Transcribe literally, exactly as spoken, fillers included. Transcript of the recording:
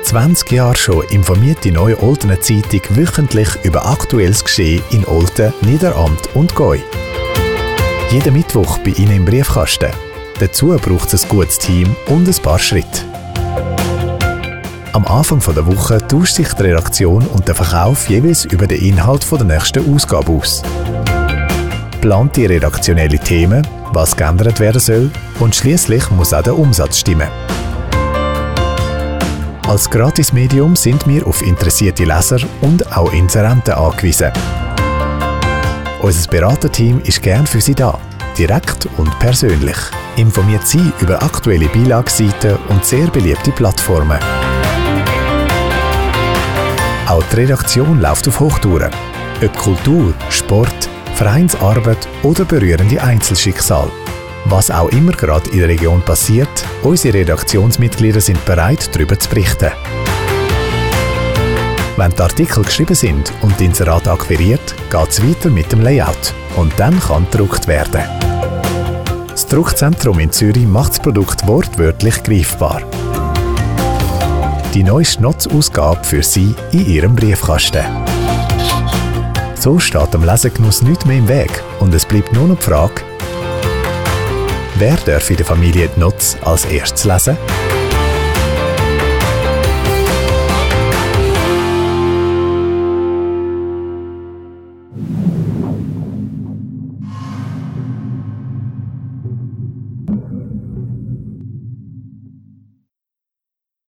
zwanzig Jahren schon informiert die Neue Oltener Zeitung wöchentlich über aktuelles Geschehen in Olten, Niederamt und Gäu. Jeden Mittwoch bei Ihnen im Briefkasten. Dazu braucht es ein gutes Team und ein paar Schritte. Am Anfang der Woche tauscht sich die Redaktion und der Verkauf jeweils über den Inhalt der nächsten Ausgabe aus. Plant die redaktionelle Themen, was geändert werden soll, und schließlich muss auch der Umsatz stimmen. Als Gratismedium sind wir auf interessierte Leser und auch Inserenten angewiesen. Unser Beraterteam ist gern für Sie da, direkt und persönlich. Informiert Sie über aktuelle Beilageseiten und sehr beliebte Plattformen. Auch die Redaktion läuft auf Hochtouren. Ob Kultur, Sport, Vereinsarbeit oder berührende Einzelschicksal. Was auch immer gerade in der Region passiert, unsere Redaktionsmitglieder sind bereit, darüber zu berichten. Wenn die Artikel geschrieben sind und die Inserate akquiriert, geht es weiter mit dem Layout und dann kann gedruckt werden. Das Druckzentrum in Zürich macht das Produkt wortwörtlich greifbar. Die neueste Notz-Ausgabe für Sie in Ihrem Briefkasten. So steht dem Lesegenuss nichts mehr im Weg und es bleibt nur noch die Frage, wer darf in der Familie die Notz als erstes lesen?